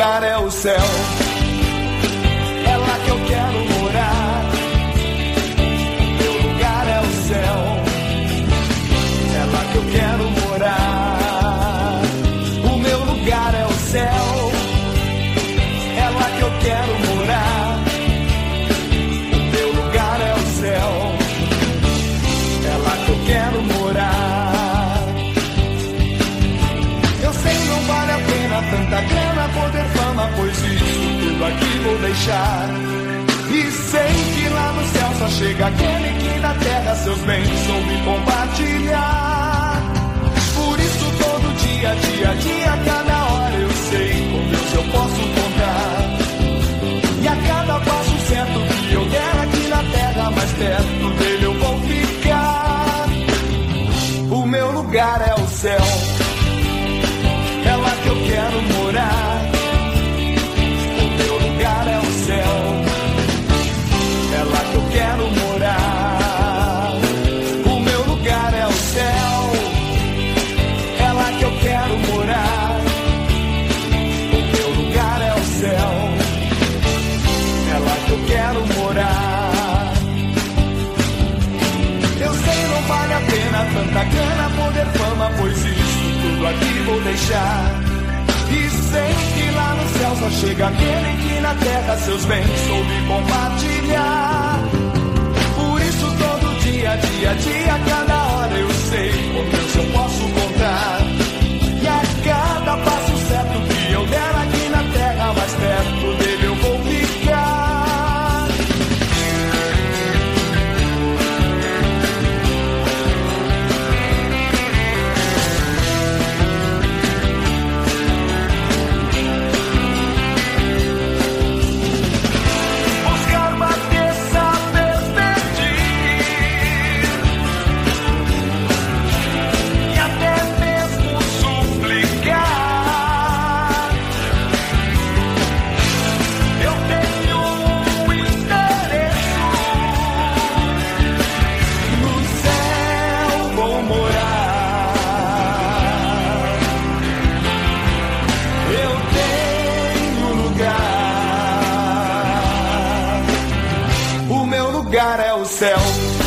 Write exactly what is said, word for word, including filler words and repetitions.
lugar é o céu. É lá que eu quero morar. Meu lugar é o céu. É lá que eu quero morar. O meu lugar é o céu. É lá que eu quero morar. O meu lugar é o céu. É lá que eu quero morar. Eu sei não vale a pena tanta grana, poder, fama, pois isso tudo aqui vou deixar. E sei que lá no céu só chega aquele que na terra seus bens soube compartilhar. Por isso todo dia, dia a dia, cada hora eu sei com Deus eu posso contar. E a cada passo certo que eu der aqui na terra, mais perto dele eu vou ficar. O meu lugar é o céu. É lá que eu quero morar. O meu lugar é o céu. É lá que eu quero morar. O meu lugar é o céu. É lá que eu quero morar. O meu lugar é o céu. É lá que eu quero morar. Eu sei não vale a pena tanta grana, poder, fama, pois isso tudo aqui vou deixar. E sei que lá no céu só chega aquele que na terra seus bens soube compartilhar. Por isso todo dia, dia a dia, cada hora eu sei com Deus eu posso contar. E a cada passo certo que eu der aqui na terra, mais perto dele eu vou ficar. O meu lugar é o céu.